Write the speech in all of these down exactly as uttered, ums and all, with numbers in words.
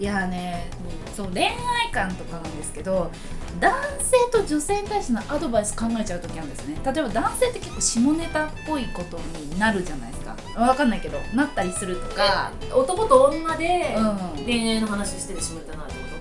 いやーね、うん、そう恋愛観とかなんですけど、男性と女性に対してのアドバイス考えちゃうときあるんですね。例えば男性って結構下ネタっぽいことになるじゃないですか。わかんないけどなったりするとか、 男と女でうん、 恋愛の話しててしまったなってこと。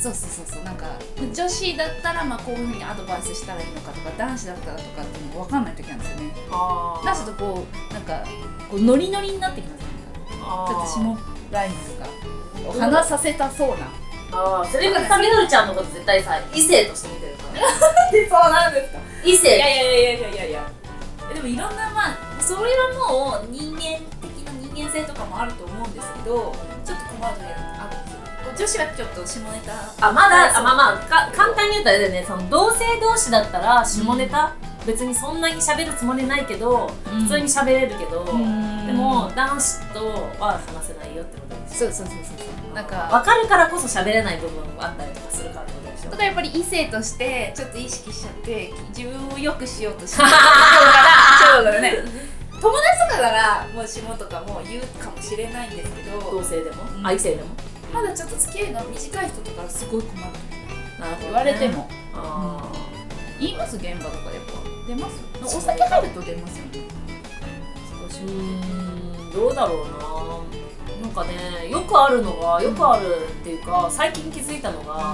そうそうそうそう、なんか女子だったらまあこういうふうにアドバイスしたらいいのかとか、男子だったらとかっていうのが分かんない時なんですよね。 あ男子とこうなんかこうノリノリになってきますね。ちょっと下ラインとかを話させたそうな。 ああ、それがさ、みどりちゃんのこと絶対さ、異性として見てるからでそうなんですか。 異性。 いやいやいやいやいやいや。でもいろんな、まあそれはもう人間的な人間性とかもあると思うんですけど、ちょっと困る時があるんですよ。女子はちょっと下ネタ。 あ、まだ、あ、まあまあか簡単に言ったらあれだよね、その同性同士だったら下ネタ、うん、別にそんなに喋るつもりないけど、うん、普通に喋れるけど、うん、でも男子とは話せないよってことですよ。 そうそうそうそう。なんか分かるからこそ喋れない部分があったりとかするからってことでしょ。 とかやっぱり異性としてちょっと意識しちゃって自分を良くしようとしてるからそうだね。友達とかならもう下とかも言うかもしれないんですけど、 同性でも、うん、あ、異性でもまだちょっと付き合いが短い人とかすごい困る。 なるほど、ね、 言われてもあ、 うん、言います。現場とかやっぱ出ます。お酒入ると出ますよね。 少し、うーん、どうだろうな。なんかね、よくあるのが、よくあるっていうか、最近気づいたのが、うん、あの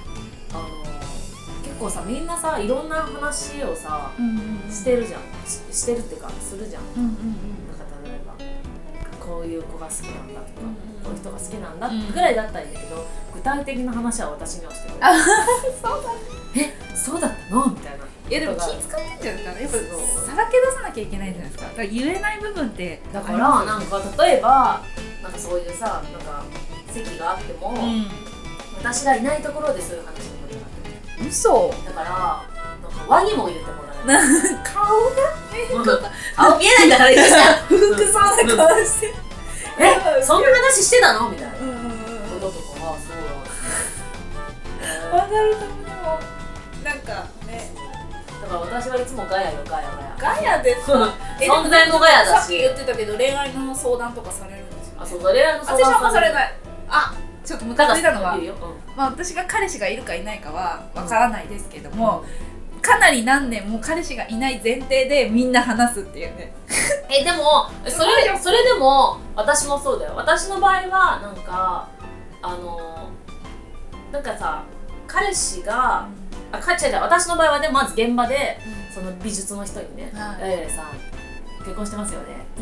結構さ、みんなさ、いろんな話をさ、うんうん、してるじゃん し, してるっていうか、するじゃん、うんうんうん、なんか例えばこういう子が好きなんだとか、うんうん、こういう人が好きなんだぐらいだったらいいんだけど、うん、具体的な話は私にはしてくれる。 そうだえ、そうだったのみたいな。 いやでも気使ってんじゃないですか。やっぱさらけ出さなきゃいけないじゃないですか。だから言えない部分ってだから、なんか例えばなんかそういうさ、なんか席があっても、うん、私がいないところでそういう話のことになってる。 嘘だから、なんか輪にも言ってもらえない。 顔が顔見えないんだからいいじゃん。 不服そうな顔して、 え、そんな話してたのみたいなこととかはそうだ。 わかる。でもなんかね、 だから私はいつもガヤよ、ガヤガヤ。 ガヤですか。 存在もガヤだし。 さっき言ってたけど恋愛の相談とかされるんですよ、ね。あ、 そうだ、恋愛の相談私はされない。あ、ちょっとムカついたのは、 うん、 まあ私が彼氏がいるかいないかはわからないですけども、うん、かなり何年も彼氏がいない前提でみんな話すっていうね。 え、でもそれそれでも私もそうだよ。私の場合はなんかあのなんかさ、彼氏が、うん、あ、か違う違う、私の場合はでまず現場で、うん、その美術の人にね、はい、えー、さ結婚してますよね、うん、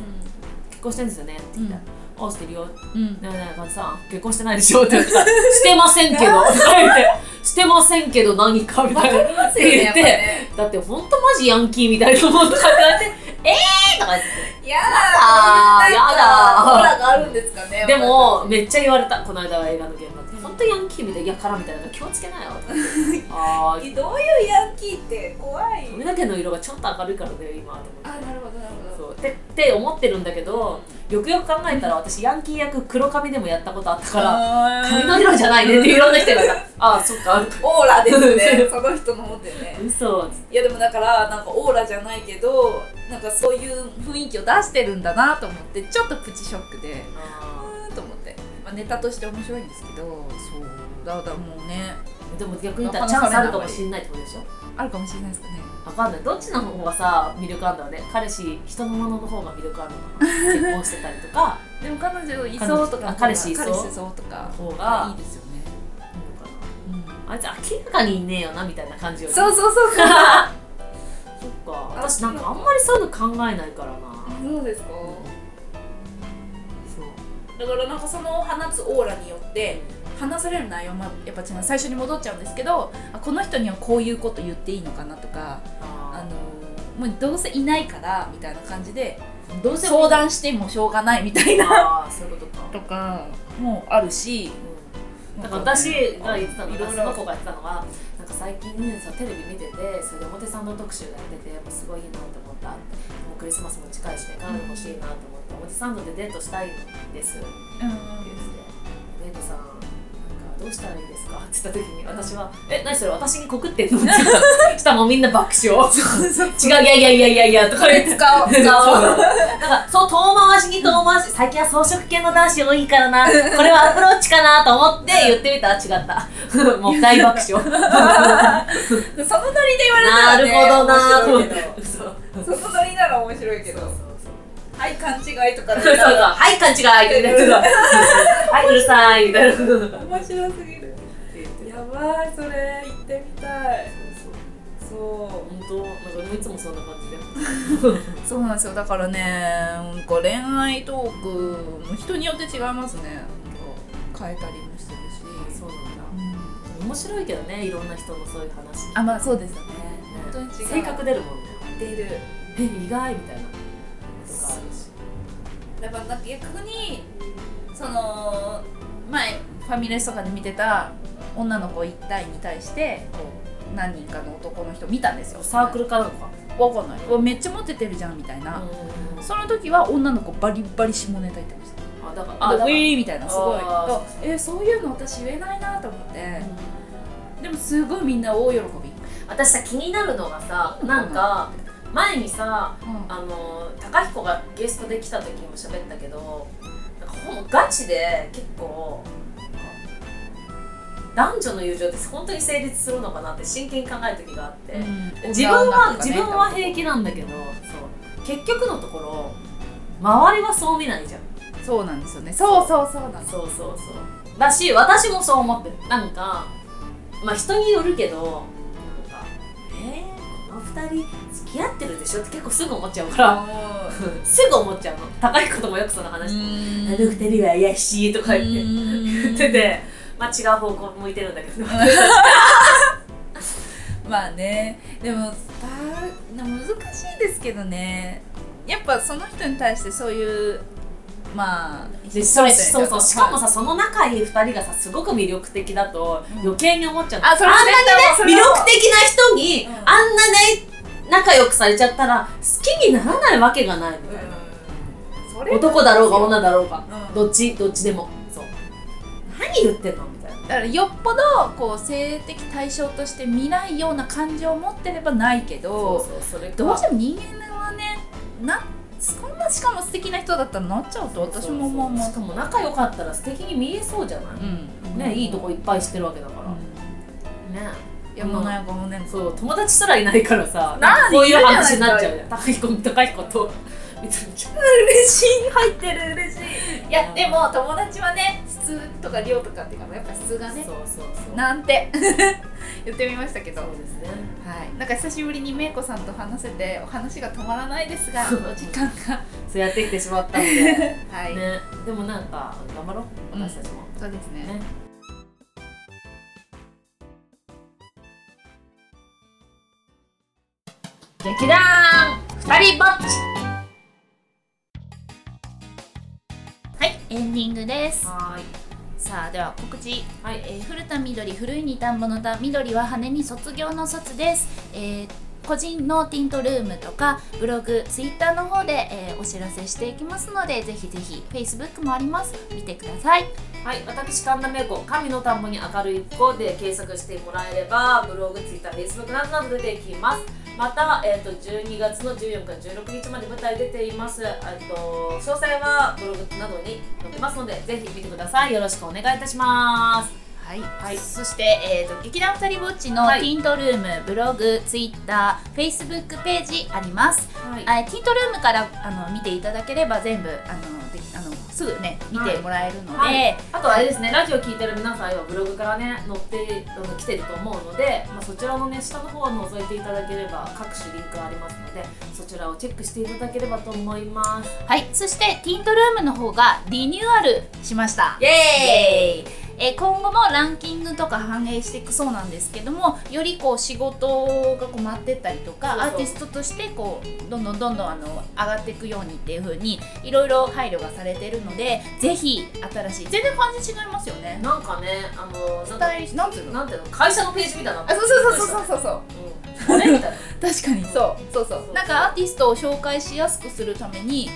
結婚してるんですよねって言ったら、うん、あ、してるよ、うん、ねえねえカズさん結婚してないでしょって言ったらしてませんけどって言ってしてませんけど何かみたいなって言って、ね、だってほんとマジヤンキーみたいなもんとかってえーとか言ってやだー、 やだー、 オーラがあるんですかね。 でもめっちゃ言われた、この間は映画の現場で、ほんとヤンキーみたいな、やからみたいな、気をつけなよあー、どういうヤンキーって怖い。 髪の毛の色がちょっと明るいからね今と思って。 あ、なるほどなるほど。 そうってって思ってるんだけど、よくよく考えたら私ヤンキー役黒髪でもやったことあったから髪の色じゃないねっていろんな人がさああ、そっか、あるか、 オーラですねその人の持ってるね。 嘘。 いやでもだからなんかオーラじゃないけどなんかそういう雰囲気を出してるんだなと思ってちょっとプチショックで、うーんと思って、まあ、ネタとして面白いんですけど、そうだからもうね。 でも逆に言ったらチャンスあるかもしれないってことでしょ。 あるかもしれないですかね。 わかんない、どっちの方がさ魅力あるんだろうね。彼氏、人のものの方が魅力あるのかな結婚してたりとかでも彼女いそうとか彼氏いそうとか方がいいですよね。 いいのかな、うん、あいつ明らかにいねえよなみたいな感じよね。 そうそうそうそうそっか、私なんかあんまりそういうの考えないからな。 そうですか、うん、そうだからなんかその放つオーラによって話される内容もやっぱ違う。最初に戻っちゃうんですけど、あ、この人にはこういうこと言っていいのかなとか、あのもうどうせいないからみたいな感じでどうせ相談してもしょうがないみたいなあそういうことかとかもあるし、 うん、だから私が言ってたのが、その子が言ってたのは、なんか最近さテレビ見てて、それで表参道特集がやってて、もうすごいいいなと思った。もうクリスマスも近いしね、彼女欲しいなと思って、表参道でデートしたいんですって言って、デートさんどううしたらいいですかって言った時に私は「え何それ私に告ってんの?」って言ったらしたらもうみんな爆笑違ういやいやいやいやいやとか言って使おう使おうなんかそう遠回しに遠回し最近は装飾系の男子多いからなこれはアプローチかなと思って言ってみたら違ったもう大爆笑そのノリで言われたら、ね、 なるほどなーと思ってそのノリなら面白いけどはい勘違いとかそうそうそうはい勘違いって言ってはい、うるさいみたいな面白すぎるやばいそれ行ってみたいそう本当なんかいつもそんな感じでそうなんですよだからねなんか恋愛トークも人によって違いますね変えたりもしてるしそうなんだ、うん、面白いけどねいろんな人のそういう話あまあそうですよね本当に違う性格出るもんね出るえ意外みたいなとかあるしだからなんか逆にその前ファミレスとかで見てた女の子いち対に対してこう何人かの男の人見たんですよサークルかなんかわかんないめっちゃモテてるじゃんみたいなその時は女の子バリバリ下ネタ言ってましたあだからあウィーみたいなすごいあえそういうの私言えないなと思って、うん、でもすごいみんな大喜び私さ気になるのがさなんか前にさ、うん、あの高彦がゲストで来た時も喋ったけどなんかほんガチで結構男女の友情って本当に成立するのかなって真剣に考える時があって、うん、自分は、ね、自分は平気なんだけどそう結局のところ周りはそう見ないじゃんそうなんですよねそうそうそうなんそうそうそうだし私もそう思ってるなんかまあ人によるけどなんかえー、このふたり付き合ってるでしょって結構すぐ思っちゃうからすぐ思っちゃうの高いこともよくその話あのふたりは怪しいとか言って言っててまあ違う方向向いてるんだけどまあねでも難しいですけどねやっぱその人に対してそういうまあそうそうそうしかもさその仲いいふたりがさすごく魅力的だと余計に思っちゃう、うん、あ, あんなにね魅力的な人に、うん、あんなね仲良くされちゃったら好きにならないわけがないみたいな、うん、それ男だろうが女だろうが、うん、どっちどっちでもそう何言ってんのみたいなだからよっぽどこう性的対象として見ないような感情を持ってればないけどそうそうそれどうしても人間はねなそんなしかも素敵な人だったらなっちゃうと私も思うもんしかも仲良かったら素敵に見えそうじゃない、うん、ね、うん、いいとこいっぱい知ってるわけだから、うん、ねいやもうなんかもうねそう友達すらいないからさこういう話になっちゃうよ高彦高彦と嬉しい入ってる嬉しいいやでも友達はね質とか量とかっていうかやっぱ質がねそうそうそうなんて言ってみましたけどそうですねはいなんか久しぶりにめいこさんと話せてお話が止まらないですがお時間がそうやってきてしまったのではいねでもなんか頑張ろう私たちも、 うん、そうですねね劇団ふたりぼっちはいエンディングです。はいさあでは告知、はいえー、古田みどり古いに田んぼの田緑は羽に卒業の卒です、えー、個人のティントルームとかブログツイッターの方で、えー、お知らせしていきますのでぜひぜひ Facebook もあります見てください。 はい私神田芽子神の田んぼに明るい子で検索してもらえればブログツイッター Facebook などなど出てきます。また、えー、とじゅうにがつのじゅうよっかじゅうろくにちまで舞台出ています。と詳細はブログなどに載ってますのでぜひ見てください。よろしくお願いいたします。 はい、はい、そして、えー、と劇団ふたりぼっちのティントルーム、はい、ブログ、ツイッター、フェイスブックページあります、はい、あティントルームからあの見ていただければ全部あのであのすぐね見てもらえるので、はいはい、 あとあれですねラジオ聞いてる皆さんはブログからね載ってきてると思うので、まあ、そちらのね下の方を覗いていただければ各種リンクありますのでそちらをチェックしていただければと思います。 はいそしてティントルームの方がリニューアルしました。 イエーイえー、今後もランキングとか反映していくそうなんですけどもよりこう仕事がこう回ってったりとかそうそうアーティストとしてこうどんどんどんどんあの上がっていくようにっていう風にいろいろ配慮がされてるのでぜひ新しい全然感じ違いますよね。 なんかねあのスタイリッシュなんていうのなんていうの会社のページみたいなあそうそうそうそうそうそう、うん、あれみたいな確かにそうそうそうなんかアーティストを紹介しやすくするためにあ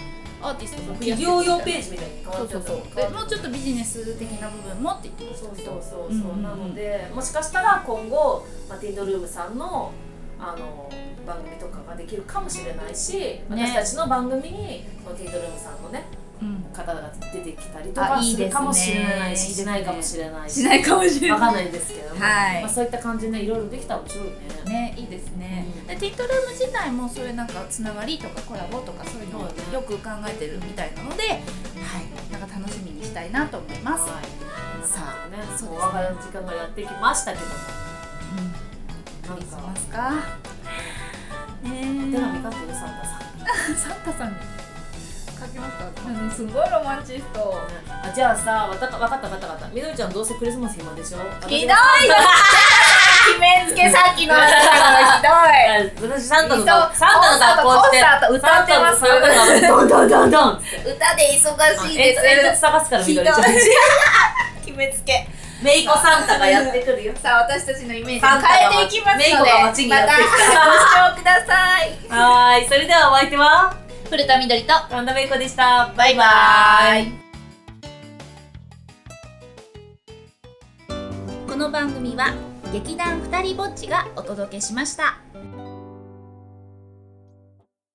アーティストも増やして企業用ページみたいに変わそうっちゃったそうそうでもうちょっとビジネス的な部分もって言ってましたけど、 そうそうそうそう、 うんうんうんなのでもしかしたら今後、まあ、ティンドルームさんのあの番組とかができるかもしれないし、私たちの番組にそのティンドルームさんのねうん方が出てきたりとかするかもしれないし、しないかもしれないし、 しないかもしれないわかんないですけども、 はいまあ、そういった感じでねいろいろできたら面白いね。 ね、いいですね、 うん、 でティントルーム自体もそういうなんかつながりとかコラボとかそういうのをそうねよく考えてるみたいなので、はい、なんか楽しみにしたいなと思います。 はい、 さあね、 そうですねお別れの時間がやってきましたけども、 うん、 なんかクリスマスか。ねえ。 お手紙書くよサンタさん。 サンタさんに書きますか。うん、すごいロマンチスト。 あ、じゃあさ、わかったわかったわかった。みどりちゃんどうせクリスマス暇でしょ。 ひどいよ。決めつけさっきの話だからひどい。 私サンタのそうサンタの格好してコンサート歌ってますサンタのサンタのドンドンドンドンって歌で忙しいです。 煙突探すからみどりちゃん。 決めつけ。 メイコサンタがやってくるよ。 さあ私たちのイメージサンタが変えていきますので、 メイコが街にやってきたまたご視聴ください。 はーい、それではお相手は古田みどりと神田メイコでした。 バイバーイ。この番組は劇団ふたりぼっちがお届けしました。